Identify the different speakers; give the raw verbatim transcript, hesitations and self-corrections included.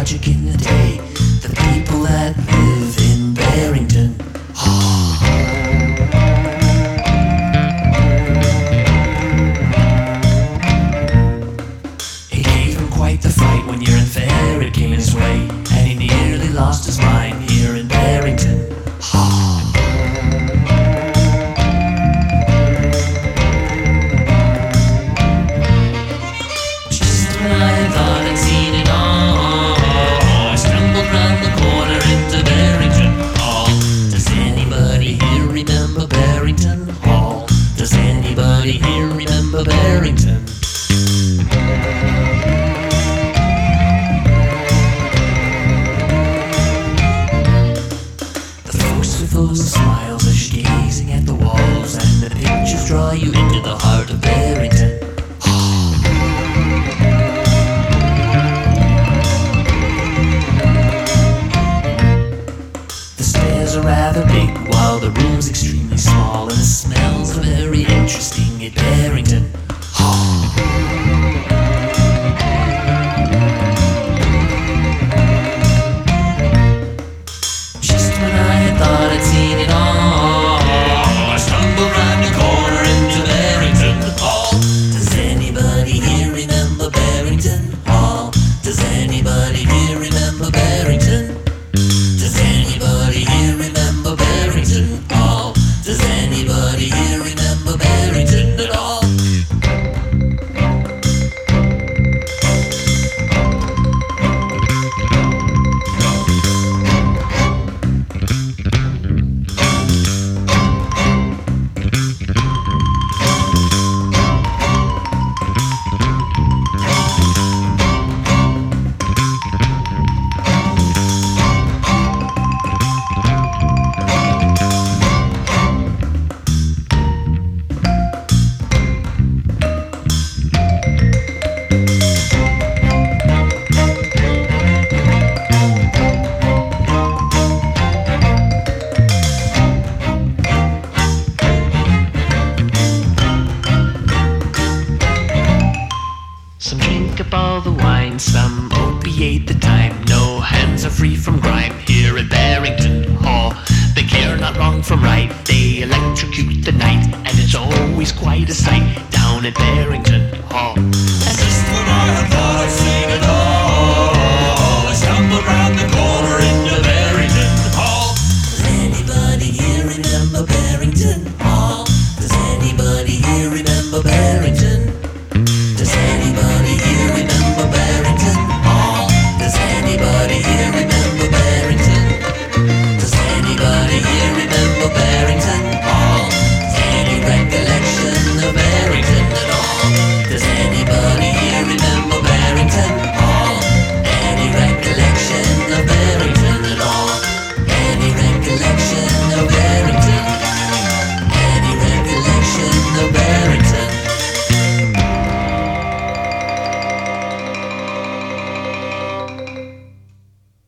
Speaker 1: logic in the day. The people that live in Barrington Hall. It gave him quite the fright when your ferret came his way, and he nearly lost his mind here in Barrington Hall. Does anybody here remember Barrington? The folks are full of smiles as you're gazing at the walls, and the pictures draw you into the heart of Barrington Hall. The stairs are rather big while the room's extremely small, and the smells are very interesting at Barrington Hall. Just when I had thought I'd seen it all, I stumbled round the corner into Barrington Hall. Does anybody here remember Barrington Hall? Does anybody here remember Barrington? Does anybody here remember Barrington Hall? Does anybody here remember Barrington at all? Some drink up all the wine, some opiate the time. No hands are free from grime here at Barrington Hall. They care not wrong from right, they electrocute the night, and it's always quite a sight down at Barrington Hall. And just when I thought I'd seen it